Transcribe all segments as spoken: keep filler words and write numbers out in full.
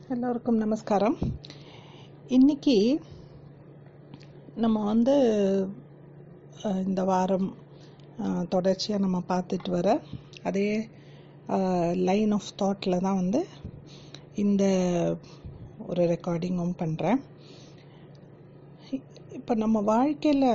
எல்லோருக்கும் நமஸ்காரம். இன்னைக்கு நம்ம வந்து அஹ், இந்த வாரம் தொடர்ச்சியாக நம்ம பார்த்துட்டு வர அதே லைன் ஆஃப் தாட்டில் தான் வந்து இந்த ஒரு ரெக்கார்டிங்கும் பண்ணுறேன். இப்போ நம்ம வாழ்க்கையில்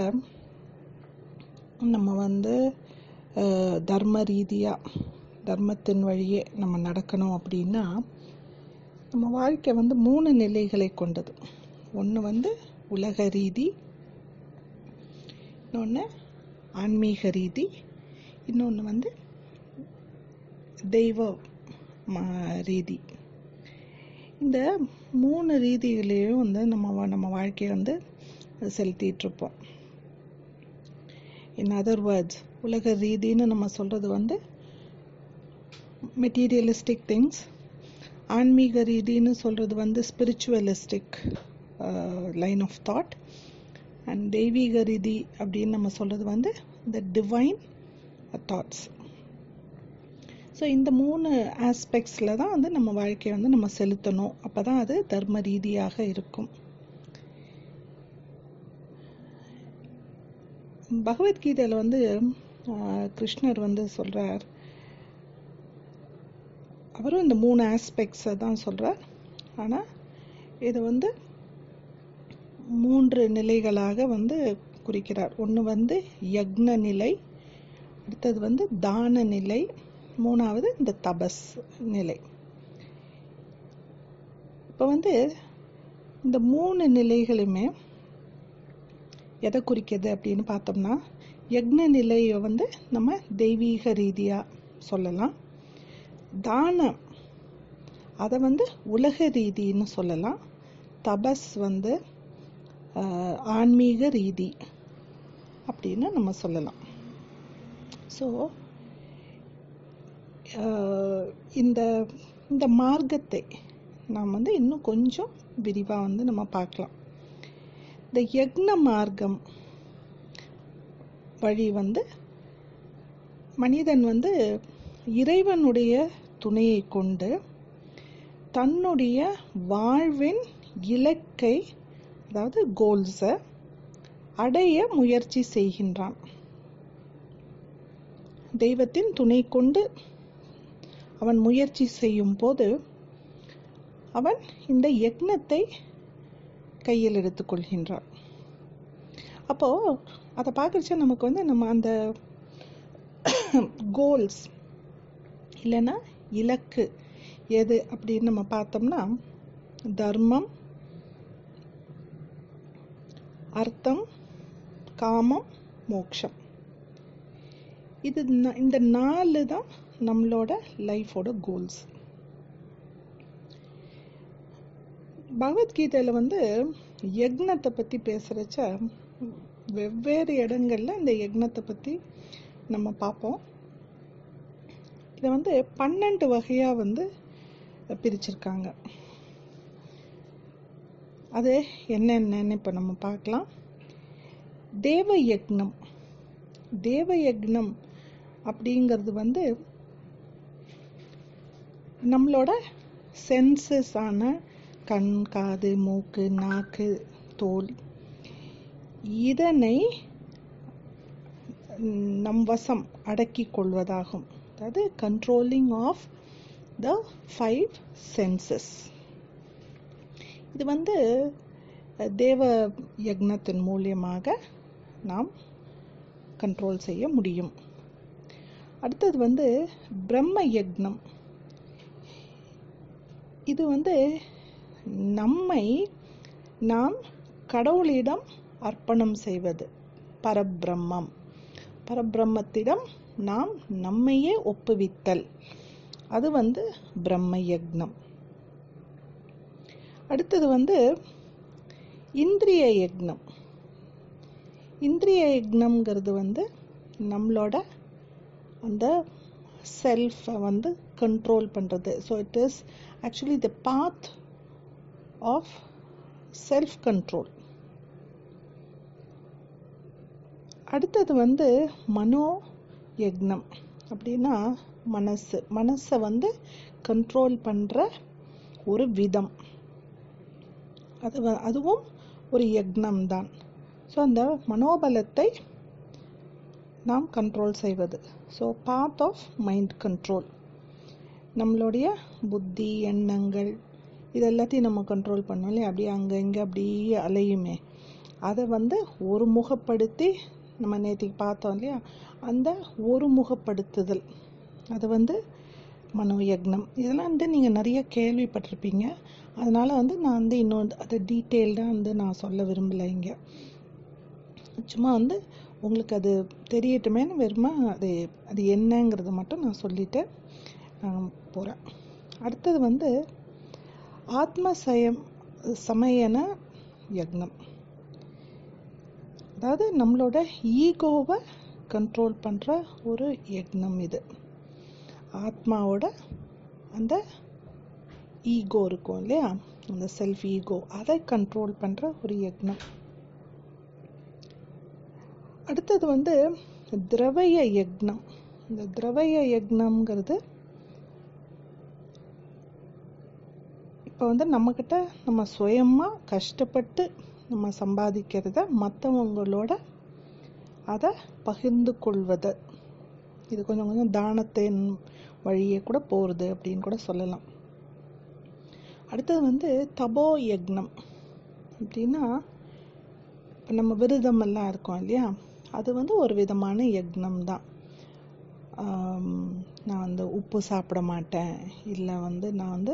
நம்ம வந்து அஹ், தர்ம ரீதியாக தர்மத்தின் வழியே நம்ம நடக்கணும் அப்படின்னா நம்ம வாழ்க்கை வந்து மூணு நிலைகளை கொண்டது. ஒன்று வந்து உலக ரீதி, இன்னொன்று ஆன்மீக ரீதி, இன்னொன்று வந்து தெய்வ ரீதி. இந்த மூணு ரீதிகளையும் வந்து நம்ம நம்ம வாழ்க்கையை வந்து செலுத்திட்டு இருப்போம். இன் அதர் வேர்ட்ஸ், உலக ரீதின்னு நம்ம சொல்றது வந்து மெட்டீரியலிஸ்டிக் திங்ஸ். ஆன்மீக ரீதின்னு சொல்றது வந்து spiritualistic line of thought. And தெய்வீக ரீதி அப்படின்னு நம்ம சொல்றது வந்து த டிவைன் தாட்ஸ். ஸோ இந்த மூணு ஆஸ்பெக்ட்ஸில் தான் வந்து நம்ம வாழ்க்கையை வந்து நம்ம செலுத்தணும். அப்போ தான் அது தர்ம ரீதியாக இருக்கும். பகவத்கீதையில் வந்து கிருஷ்ணர் வந்து சொல்றார், அவரும் இந்த மூணு ஆஸ்பெக்ட்ஸை தான் சொல்றார். ஆனால் இது வந்து மூன்று நிலைகளாக வந்து குறிக்கிறார். ஒன்று வந்து யக்ன நிலை, அடுத்தது வந்து தான நிலை, மூணாவது இந்த தபஸ் நிலை. இப்போ வந்து இந்த மூணு நிலைகளுமே எதை குறிக்கிறது அப்படின்னு பார்த்தோம்னா, யக்ன நிலையை வந்து நம்ம தெய்வீக ரீதியாக சொல்லலாம். தானம் அதை வந்து உலக ரீதின்னு சொல்லலாம். தபஸ் வந்து ஆன்மீக ரீதி அப்படின்னு நம்ம சொல்லலாம். ஸோ இந்த இந்த மார்க்கத்தை நாம் வந்து இன்னும் கொஞ்சம் விரிவாக வந்து நம்ம பார்க்கலாம். இந்த யக்ன மார்க்கம் வழி வந்து மனிதன் வந்து இறைவனுடைய துணையை கொண்டு தன்னுடைய வாழ்வின் இலக்கை, அதாவது கோல்ஸை அடைய முயற்சி செய்கின்றான். தெய்வத்தின் துணை கொண்டு அவன் முயற்சி செய்யும் போது அவன் இந்த யக்னத்தை கையில் எடுத்துக்கொள்கின்றான். அப்போ அதை பார்க்கறச்ச நமக்கு வந்து நம்ம அந்த கோல்ஸ் இல்லைன்னா இலக்கு எது அப்படின்னு நம்ம பார்த்தோம்னா, தர்மம், அர்த்தம், காமம், மோட்சம். இது இந்த நாலு தான் நம்மளோட லைஃபோட கோல்ஸ். பகவத்கீதையில வந்து யக்னத்தை பத்தி பேசுறச்ச வெவ்வேறு இடங்கள்ல இந்த யக்னத்தை பத்தி நம்ம பார்ப்போம். இதை வந்து பன்னெண்டு வகையா வந்து பிரிச்சிருக்காங்க. அது என்னென்னு இப்ப நம்ம பார்க்கலாம். தேவ யக்னம். தேவ யக்னம் அப்படிங்கிறது வந்து நம்மளோட சென்சஸ் ஆன கண், காது, மூக்கு, நாக்கு, தோல், இதனை நம் வசம் அடக்கி கொள்வதாகும். அதாவது controlling of the five senses. இது வந்து தேவ யக்னத்தின் மூலியமாக நாம் கண்ட்ரோல் செய்ய முடியும். அடுத்தது வந்து பிரம்ம யக்னம். இது வந்து நம்மை நாம் கடவுளிடம் அர்ப்பணம் செய்வது. பரபிரம்மம் பரபிரம்மத்திடம் நாம் நம்மையே ஒப்புவித்தல், அது வந்து பிரம்ம யக்னம். அடுத்தது வந்து இந்திரிய யக்னம். இந்திரிய யக்னம்ங்கிறது வந்து நம்மளோட அந்த செல்ஃபை வந்து கண்ட்ரோல் பண்றது. So it is actually the path of self control. அடுத்தது வந்து மனோ யக்னம். அப்படின்னா மனசு மனசை வந்து கண்ட்ரோல் பண்ணுற ஒரு விதம். அது அதுவும் ஒரு யக்னம் தான். ஸோ அந்த மனோபலத்தை நாம் கண்ட்ரோல் செய்வது. So path of mind control. நம்மளுடைய புத்தி, எண்ணங்கள் இது எல்லாத்தையும் நம்ம கண்ட்ரோல் பண்ணோம் இல்லையா, அப்படியே அங்கே இங்கே அப்படியே அலையுமே, அதை வந்து ஒரு முகப்படுத்தி நம்ம நேற்றுக்கு பார்த்தோம் இல்லையா, அந்த ஒரு முகப்படுத்துதல் அது வந்து மனோயக்னம். இதெல்லாம் வந்து நீங்கள் நிறைய கேள்விப்பட்டிருப்பீங்க. அதனால் வந்து நான் வந்து இன்னொன்று அதை டீட்டெயில்டாக வந்து நான் சொல்ல விரும்பலை. இங்கே சும்மா வந்து உங்களுக்கு அது தெரியட்டுமேனு வெறுமா அது அது என்னங்கிறது மட்டும் நான் சொல்லிட்டு போகிறேன். அடுத்தது வந்து ஆத்ம சயம் சமயன யக்னம். அதாவது நம்மளோட ஈகோவை கண்ட்ரோல் பண்ணுற ஒரு யக்னம் இது. ஆத்மாவோட அந்த ஈகோ இருக்கும் இல்லையா, அந்த செல்ஃப் ஈகோ, அதை கண்ட்ரோல் பண்ணுற ஒரு யக்னம். அடுத்தது வந்து திரவய யக்னம். இந்த திரவய யக்னம்ங்கிறது இப்போ வந்து நம்மக்கிட்ட நம்ம சுயமாக கஷ்டப்பட்டு நம்ம சம்பாதிக்கிறத மற்றவங்களோட அதை பகிர்ந்து கொள்வது. இது கொஞ்சம் கொஞ்சம் தானத்தின் வழியே கூட போகிறது அப்படின்னு கூட சொல்லலாம். அடுத்தது வந்து தபோ யக்னம். அப்படின்னா நம்ம விரதம் எல்லாம் இருக்கோம் இல்லையா, அது வந்து ஒரு விதமான யக்னம் தான். நான் வந்து உப்பு சாப்பிட மாட்டேன், இல்லை வந்து நான் வந்து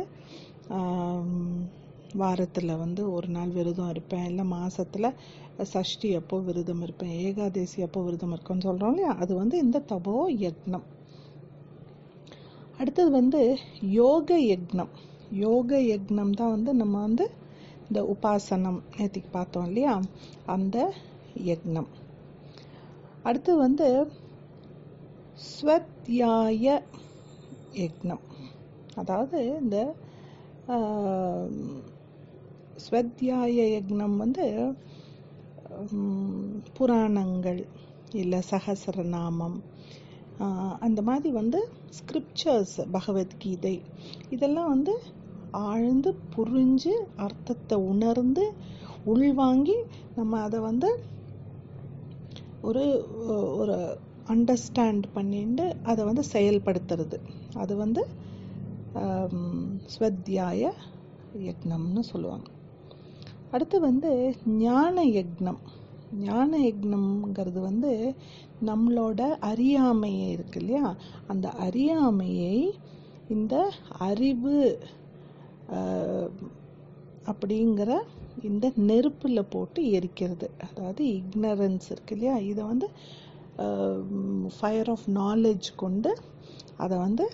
வாரத்தில் வந்து ஒரு நாள் விரதம் இருப்பேன், இல்லை மாசத்துல சஷ்டி அப்போ விரதம் இருப்பேன், ஏகாதசி அப்போ விரதம் இருக்கேன்னு சொல்கிறோம் இல்லையா, அது வந்து இந்த தபோ யக்னம். அடுத்தது வந்து யோக யக்னம். யோக யக்னம் தான் வந்து நம்ம வந்து இந்த உபாசனம் நேற்றுக்கு பார்த்தோம் இல்லையா, அந்த யக்னம். அடுத்து வந்து ஸ்வத்யாய யக்னம். அதாவது இந்த ஸ்வத்யாய யக்னம் வந்து புராணங்கள் இல்லை சஹஸ்ரநாமம் அந்த மாதிரி வந்து ஸ்கிரிப்சர்ஸ், பகவத்கீதை இதெல்லாம் வந்து ஆழ்ந்து புரிஞ்சு அர்த்தத்தை உணர்ந்து உள்வாங்கி நம்ம அதை வந்து ஒரு ஒரு அண்டர்ஸ்டாண்ட் பண்ணிட்டு அதை வந்து செயல்படுத்துறது, அது வந்து ஸ்வத்யாய யக்னம்னு சொல்லுவாங்க. அடுத்து வந்து ஞான யக்னம். ஞான யக்னம்ங்கிறது வந்து நம்மளோட அறியாமையை இருக்கு இல்லையா, அந்த அறியாமையை இந்த அறிவு அப்படிங்கிற இந்த நெருப்புல போட்டு எரிக்கிறது. அதாவது இக்னரன்ஸ் இருக்கு இல்லையா, இதை வந்து ஃபயர் ஆஃப் நாலேஜ் கொண்டு அதை வந்து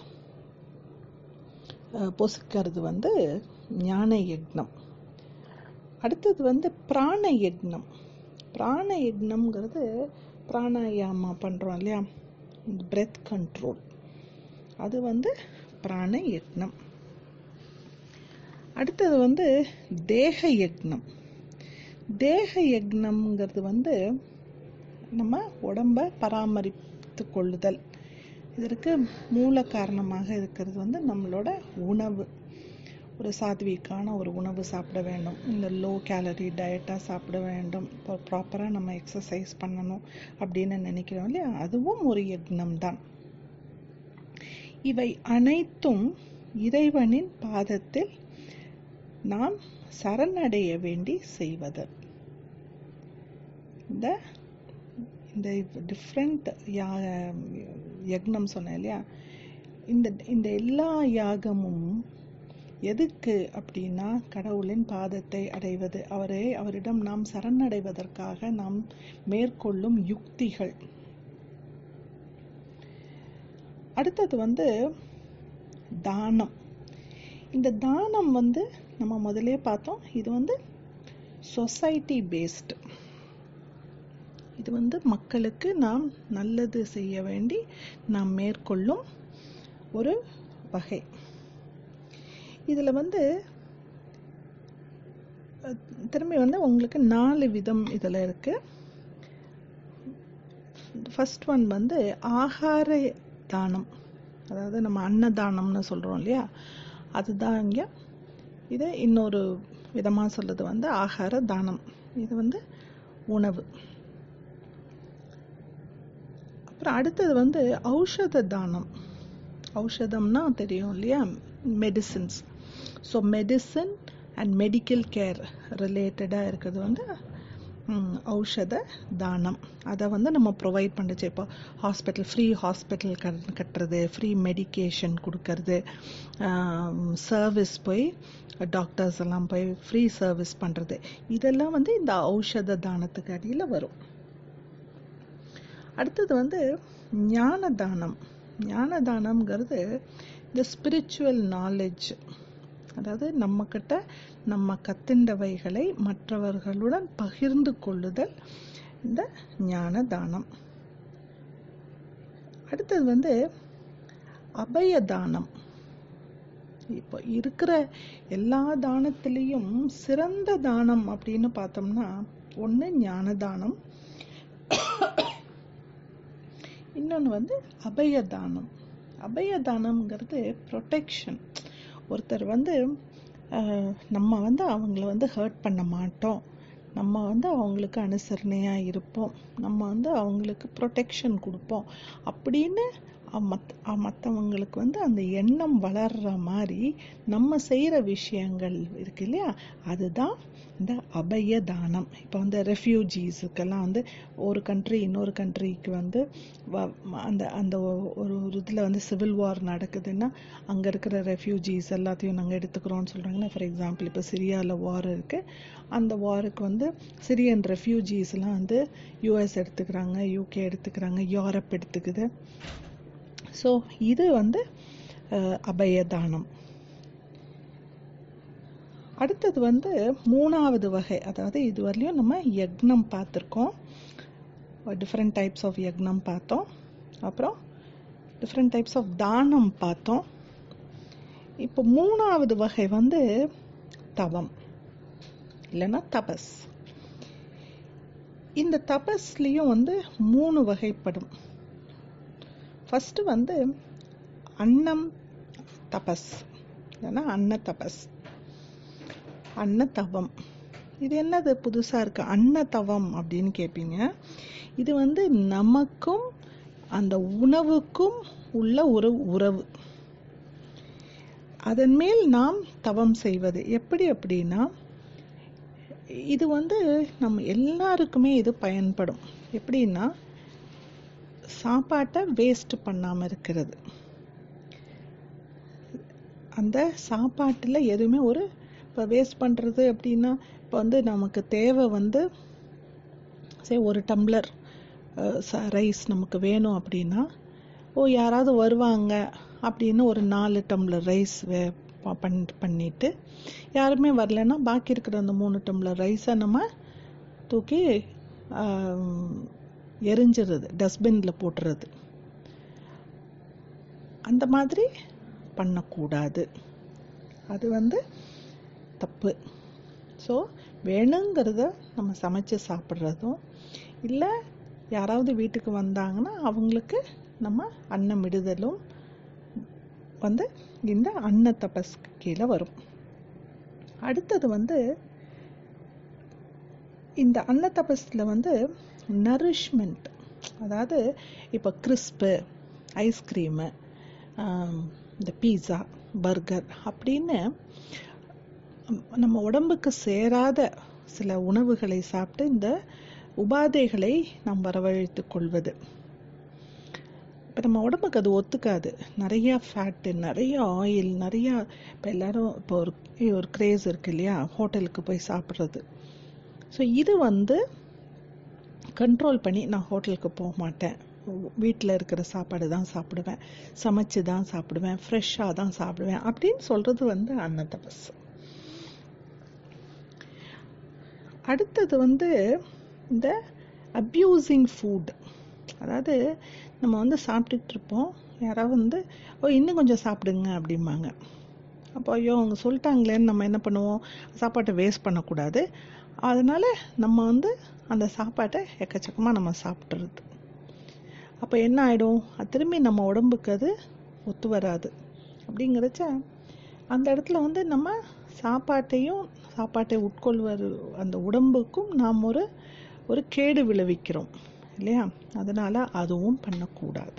பொசுக்கிறது வந்து ஞான யக்னம். அடுத்தது வந்து பிராண யக்னம். பிராண யக்னம்ங்கிறது பிராணாயாமா பண்றோம் இல்லையா, பிரெத் கண்ட்ரோல், அது வந்து பிராண யக்னம். அடுத்தது வந்து தேக யக்னம். தேக யக்னம்ங்கிறது வந்து நம்ம உடம்ப பராமரித்து கொள்ளுதல். இதற்கு மூல காரணமாக இருக்கிறது வந்து நம்மளோட உணவு. ஒரு சாத்வீக்கான ஒரு உணவு சாப்பிட வேண்டும், இல்லை லோ கேலரி டயட்டாக சாப்பிட வேண்டும், இப்போ ப்ராப்பராக நம்ம எக்ஸசைஸ் பண்ணணும் அப்படின்னு நினைக்கிறோம் இல்லையா, அதுவும் ஒரு யக்னம் தான். இவை அனைத்தும் இறைவனின் பாதத்தில் நாம் சரணடைய வேண்டி செய்வது. இந்த இந்த டிஃப்ரெண்ட் யக்னம் சொன்னேன் இல்லையா, இந்த இந்த எல்லா யாகமும் எதுக்கு அப்படின்னா கடவுளின் பாதத்தை அடைவது, அவரை அவரிடம் நாம் சரணடைவதற்காக நாம் மேற்கொள்ளும் யுக்திகள். அடுத்தது வந்து தானம். இந்த தானம் வந்து நம்ம முதலே பார்த்தோம், இது வந்து சொசைட்டி பேஸ்டு. இது வந்து மக்களுக்கு நாம் நல்லது செய்ய வேண்டி நாம் மேற்கொள்ளும் ஒரு வகை. இதுல வந்து திரும்பி வந்து உங்களுக்கு நாலு விதம் இதுல இருக்கு. ஃபர்ஸ்ட் ஒன் வந்து ஆகார தானம், அதாவது நம்ம அன்னதானம்னு சொல்றோம் இல்லையா, அதுதான் இங்க இதை இன்னொரு விதமாக சொல்றது வந்து ஆகார தானம். இது வந்து உணவு. அப்புறம் அடுத்தது வந்து ஔஷத தானம். ஔஷதம்னா தெரியும் இல்லையா, medicines. So medicine and medical care ரிலேட்டடாக இருக்கிறது வந்து ஔஷத தானம். அதை வந்து நம்ம ப்ரொவைட் பண்ணுச்சு. இப்போ ஹாஸ்பிட்டல், ஃப்ரீ ஹாஸ்பிட்டல் கட்டுறது, ஃப்ரீ மெடிக்கேஷன் கொடுக்கறது, சர்வீஸ் போய் டாக்டர்ஸ் எல்லாம் போய் ஃப்ரீ சர்வீஸ் பண்ணுறது, இதெல்லாம் வந்து இந்த ஔஷத தானத்துக்கு அடியில் வரும். அடுத்தது வந்து ஞான தானம். ஞான தானம்ங்கிறது இந்த ஸ்பிரிச்சுவல் நாலேஜ், அதாவது நம்ம கிட்ட நம்ம கத்திண்டவைகளை மற்றவர்களுடன் பகிர்ந்து கொள்ளுதல் இந்த ஞான தானம். அடுத்தது வந்து அபய தானம். இப்போ இருக்கிற எல்லா தானத்திலையும் சிறந்த தானம் அப்படின்னு பார்த்தோம்னா ஒன்று ஞான தானம், இன்னொன்று வந்து அபய தானம். அபய தானம்ங்கிறது ப்ரொடெக்ஷன். ஒருத்தர் வந்து நம்ம வந்து அவங்கள வந்து ஹர்ட் பண்ண மாட்டோம், நம்ம வந்து அவங்களுக்கு அனுசரணையாக இருப்போம், நம்ம வந்து அவங்களுக்கு ப்ரொடெக்ஷன் கொடுப்போம் அப்படின்னு மத் மற்றவங்களுக்கு வந்து அந்த எண்ணம் வளர்ற மாதிரி நம்ம செய்கிற விஷயங்கள் இருக்கு இல்லையா, அதுதான் இந்த அபய தானம். இப்போ வந்து ரெஃப்யூஜிஸுக்கெல்லாம் வந்து ஒரு கண்ட்ரி இன்னொரு கண்ட்ரிக்கு வந்து அந்த அந்த ஒரு இதில் வந்து சிவில் வார் நடக்குதுன்னா அங்கே இருக்கிற ரெஃப்யூஜிஸ் எல்லாத்தையும் நாங்கள் எடுத்துக்கிறோம்னு சொல்கிறாங்கன்னா, ஃபார் எக்ஸாம்பிள் இப்போ சிரியாவில் வார் இருக்குது, அந்த வாருக்கு வந்து சிரியன் ரெஃப்யூஜிஸ்லாம் வந்து யூஎஸ் எடுத்துக்கிறாங்க, யூகே எடுத்துக்கிறாங்க, யூரோப் எடுத்துக்குது. ஸோ இது வந்து அபயதானம். அடுத்தது வந்து மூணாவது வகை, அதாவது இதுவரையிலும் நம்ம யக்னம் பார்த்துருக்கோம், டிஃப்ரெண்ட் டைப்ஸ் ஆஃப் யக்னம் பார்த்தோம், அப்புறம் டிஃப்ரெண்ட் டைப்ஸ் ஆஃப் தானம் பார்த்தோம். இப்போ மூணாவது வகை வந்து தவம் இல்லைன்னா தபஸ். இந்த தபஸ்லையும் வந்து மூணு வகைப்படும். ஃபர்ஸ்ட் வந்து அன்னம் தபஸ் இல்லைன்னா அன்ன தபஸ், அன்ன தவம். இது என்னது புதுசா இருக்கு, அன்ன தவம் அப்படின்னு கேட்பீங்க. இது வந்து நமக்கும் அந்த உணவுக்கும் உள்ள ஒரு உறவு, அதன் மேல் நாம் தவம் செய்வது. எப்படி அப்படின்னா, இது வந்து நம்ம எல்லாருக்குமே இது பயன்படும். எப்படின்னா, சாப்பாட்டை வேஸ்ட் பண்ணாம இருக்கிறது. அந்த சாப்பாட்டுல எதுவுமே ஒரு இப்போ வேஸ்ட் பண்றது அப்படின்னா, இப்போ வந்து நமக்கு தேவை வந்து சரி ஒரு டம்ளர் ரைஸ் நமக்கு வேணும் அப்படின்னா, ஓ யாராவது வருவாங்க அப்படின்னு ஒரு நாலு டம்ளர் ரைஸ் பண்ணிட்டு, யாருமே வரலன்னா பாக்கி இருக்கிற அந்த மூணு டம்ளர் ரைஸை நம்ம தூக்கி எரிஞ்சிருது, டஸ்ட்பின்ல போட்டுறது. அந்த மாதிரி பண்ணக்கூடாது, அது வந்து தப்பு. ஸோ வேணுங்கிறத நம்ம சமைச்சு சாப்பிட்றதும் இல்லை, யாராவது வீட்டுக்கு வந்தாங்கன்னா அவங்களுக்கு நம்ம அன்னம் இடுதலும் வந்து இந்த அன்ன தபஸ் கீழே வரும். அடுத்தது வந்து இந்த அன்ன தபஸ்ல வந்து நரிஷ்மெண்ட், அதாவது இப்போ கிறிஸ்பு, ஐஸ்கிரீமு, இந்த பீஸா, பர்கர் அப்படின்னு நம்ம உடம்புக்கு சேராத சில உணவுகளை சாப்பிட்டு இந்த உபாதைகளை நாம் வரவழைத்து கொள்வது. இப்போ நம்ம உடம்புக்கு அது ஒத்துக்காது. நிறைய ஃபேட்டு, நிறைய ஆயில், நிறைய இப்போ எல்லாரும் இப்போ ஒரு ஒரு கிரேஸ் இருக்கு இல்லையா, ஹோட்டலுக்கு போய் சாப்பிட்றது. ஸோ இது வந்து கண்ட்ரோல் பண்ணி நான் ஹோட்டலுக்கு போக மாட்டேன், வீட்டில் இருக்கிற சாப்பாடு தான் சாப்பிடுவேன், சமைச்சு தான் சாப்பிடுவேன், ஃப்ரெஷ்ஷாக தான் சாப்பிடுவேன் அப்படின்னு சொல்றது வந்து அன்ன தபஸ். அடுத்தது வந்து இந்த அப்யூசிங் ஃபுட், அதாவது நம்ம வந்து சாப்பிட்டுட்டு இருப்போம், யாராவது வந்து ஓ இன்னும் கொஞ்சம் சாப்பிடுங்க அப்படிம்பாங்க. அப்போ ஐயோ அவங்க சொல்லிட்டாங்களேன்னு நம்ம என்ன பண்ணுவோம், சாப்பாட்டை வேஸ்ட் பண்ணக்கூடாது, அதனால நம்ம வந்து அந்த சாப்பாட்டை எக்கச்சக்கமாக நம்ம சாப்பிட்றது. அப்போ என்ன ஆகிடும், திரும்பி நம்ம உடம்புக்கு அது ஒத்து வராது. அப்படிங்கிறச்ச அந்த இடத்துல வந்து நம்ம சாப்பாட்டையும் சாப்பாட்டை உட்கொள்வது அந்த உடம்புக்கும் நாம் ஒரு ஒரு கேடு விளைவிக்கிறோம் இல்லையா? அதனால அதுவும் பண்ணக்கூடாது.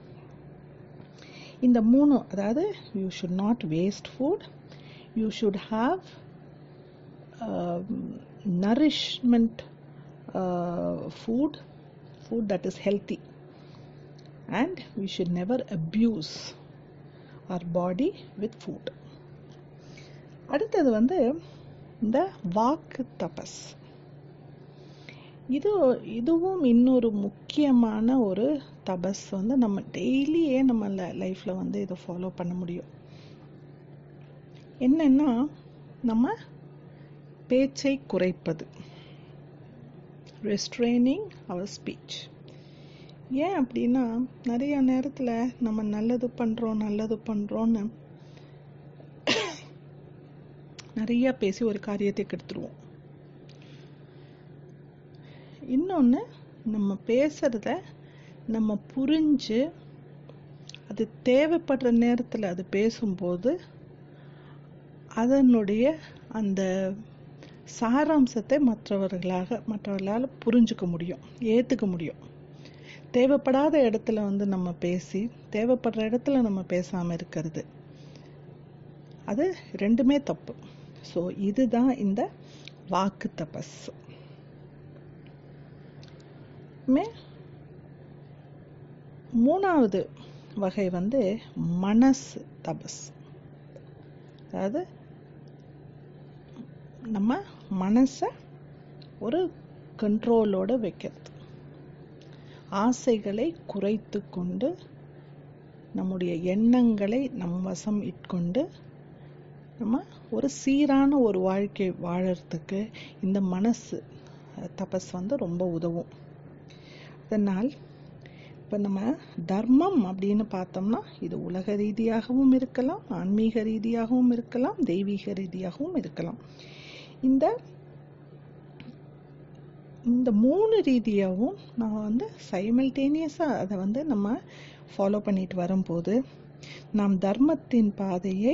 இந்த மூணு, அதாவது you should not waste food, you should have nourishment food, food that is healthy, and we should never abuse our body with food. அடுத்தது வந்து இந்த வாக்கு தபஸ். இது இதுவும் இன்னொரு முக்கியமான ஒரு தபஸ் வந்து நம்ம டெய்லியே நம்ம லைஃப்ல வந்து இதை ஃபாலோ பண்ண முடியும். என்னன்னா, நம்ம பேச்சை குறைப்பது, restraining our speech. ஏன் அப்படின்னா, நிறைய நேரத்துல நம்ம நல்லது பண்றோம் நல்லது பண்றோம்னு நிறைய பேசி ஒரு காரியத்தை கெடுத்துருவோம். இன்னொன்னு, நம்ம பேசுறத நம்ம புரிஞ்சு அது தேவைப்படுற நேரத்துல அது பேசும்போது அதனுடைய அந்த சாராம்சத்தை மற்றவர்களாக மற்றவர்களால் புரிஞ்சுக்க முடியும், ஏத்துக்க முடியும். தேவைப்படாத இடத்துல வந்து நம்ம பேசி தேவைப்படுற இடத்துல நம்ம பேசாம இருக்கிறது, அது ரெண்டுமே தப்பு. ஸோ இதுதான் இந்த வாக்கு தபஸ். மூணாவது வகை வந்து மனசு தபஸ். அதாவது நம்ம மனச ஒரு கண்ட்ரோலோட வைக்கிறது, ஆசைகளை குறைத்து கொண்டு நம்முடைய எண்ணங்களை நம் வசம் இட்கொண்டு நம்ம ஒரு சீரான ஒரு வாழ்க்கை வாழறதுக்கு இந்த மனசு தபஸ் வந்து ரொம்ப உதவும். அதனால் இப்போ நம்ம தர்மம் அப்படின்னு பார்த்தோம்னா இது உலக ரீதியாகவும் இருக்கலாம், ஆன்மீக ரீதியாகவும் இருக்கலாம், தெய்வீக ரீதியாகவும் இருக்கலாம். இந்த இந்த மூணு ரீதியாகவும் நான் வந்து சைமல்டேனியஸாக அதை வந்து நம்ம ஃபாலோ பண்ணிட்டு வரும்போது நாம் தர்மத்தின் பாதையை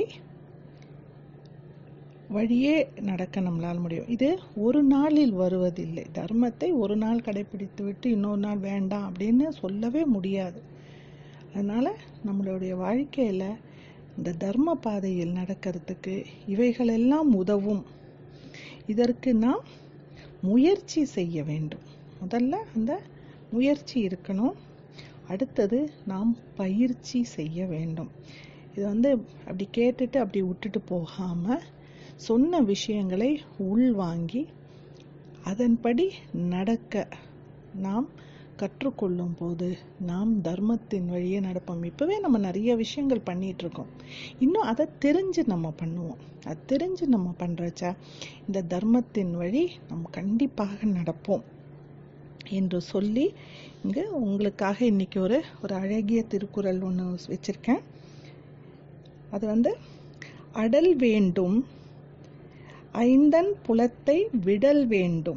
வழியே நடக்க நம்மளால் முடியும். இது ஒரு நாளில் வருவதில்லை. தர்மத்தை ஒரு நாள் கடைபிடித்து விட்டு இன்னொரு நாள் வேண்டாம் அப்படின்னு சொல்லவே முடியாது. அதனால நம்மளுடைய வாழ்க்கையில இந்த தர்ம பாதையில் நடக்கிறதுக்கு இவைகளெல்லாம் உதவும். இதற்கு நாம் முயற்சி செய்ய வேண்டும். முதல்ல அந்த முயற்சி இருக்கணும். அடுத்தது நாம் பயிற்சி செய்ய வேண்டும். இது வந்து அப்படி கேட்டுட்டு அப்படி விட்டுட்டு போகாம சொன்ன விஷயங்களை உள்வாங்கி அதன்படி நடக்க நாம் கற்றுக்கொள்ளும் போது நாம் தர்மத்தின் வழியே நடப்போம். இப்பவே நம்ம நிறைய விஷயங்கள் பண்ணிட்டு இருக்கோம், இன்னும் அதை தெரிஞ்சு நம்ம பண்ணுவோம். அது தெரிஞ்சு நம்ம பண்றச்சா இந்த தர்மத்தின் வழி நம்ம கண்டிப்பாக நடப்போம் என்று சொல்லி இங்க உங்களுக்காக இன்னைக்கு ஒரு ஒரு அழகிய திருக்குறள் ஒன்று வச்சிருக்கேன். அது வந்து, அடல் வேண்டும் ஐந்தன் புலத்தை விடல் வேண்டும்,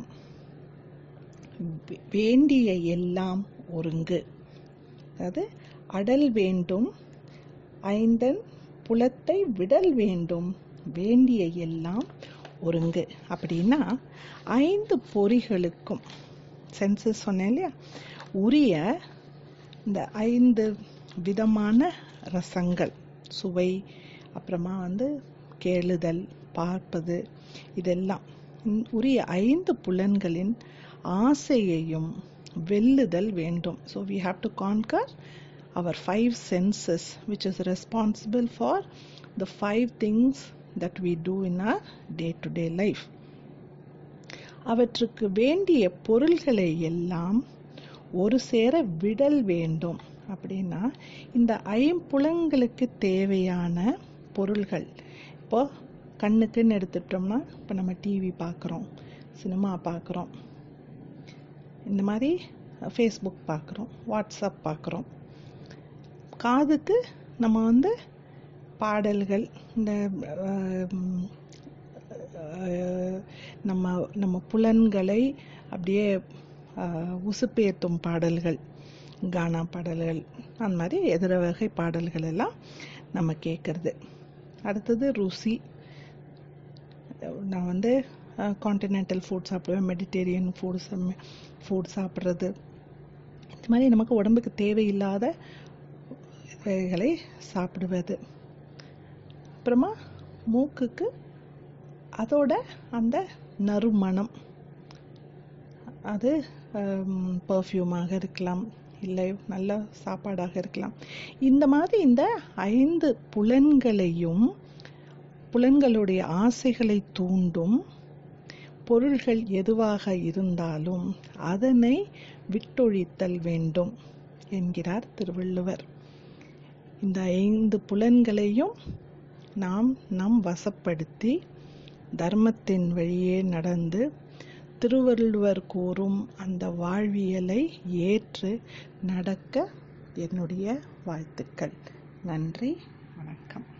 வேண்டிய எல்லாம் ஒருங்கு. அதாவது அடல் வேண்டும் ஐந்தன் புலத்தை விடல் வேண்டும், வேண்டிய எல்லாம் ஒருங்கு. அப்படின்னா ஐந்து பொறிகளுக்கும், சென்சஸ் சொன்னேன் இல்லையா, உரிய இந்த ஐந்து விதமான ரசங்கள், சுவை, அப்புறமா வந்து கேளுதல், பார்ப்பது, இதெல்லாம் உரிய ஐந்து புலன்களின் ஆசையையும் வெல்லுதல் வேண்டும். So we have to conquer our five senses, which is responsible for the five things that we do in our day-to-day life. அவற்றுக்கு வேண்டிய பொருள்களை எல்லாம் ஒரு சேர விடல் வேண்டும். அப்படின்னா இந்த ஐம்புலன்களுக்கு தேவையான பொருள்கள், இப்போ கண்ணுக்குன்னு எடுத்துட்டோம்னா இப்போ நம்ம டிவி பார்க்குறோம், சினிமா பார்க்குறோம், இந்த மாதிரி ஃபேஸ்புக் பார்க்குறோம், வாட்ஸ்அப் பார்க்குறோம். காதுக்கு நம்ம வந்து பாடல்கள், இந்த நம்ம நம்ம புலன்களை அப்படியே உசுப்பேத்தும் பாடல்கள், கானா பாடல்கள், அந்த மாதிரி எதிர வகை பாடல்கள் எல்லாம் நம்ம கேட்கறது. அடுத்தது ருசி, நான் வந்து கான்டினென்டல் ஃபுட் சாப்பிடுவேன், மெடிடேரியன் ஃபுட் ஃபுட் சாப்பிட்றது, இந்த மாதிரி நமக்கு உடம்புக்கு தேவையில்லாத வகைகளை சாப்பிடுவது. அப்புறமா மூக்குக்கு அதோட அந்த நறுமணம், அது பர்ஃப்யூமாக இருக்கலாம், இல்லை நல்ல சாப்பாடாக இருக்கலாம். இந்த மாதிரி இந்த ஐந்து புலன்களையும் புலன்களுடைய ஆசைகளை தூண்டும் பொருள்கள் எதுவாக இருந்தாலும் அதனை விட்டொழித்தல் வேண்டும் என்கிறார் திருவள்ளுவர். இந்த ஐந்து புலன்களையும் நாம் நம் வசப்படுத்தி தர்மத்தின் வழியே நடந்து திருவள்ளுவர் கூறும் அந்த வாழ்வியலை ஏற்று நடக்க என்னுடைய வாழ்த்துக்கள். நன்றி, வணக்கம்.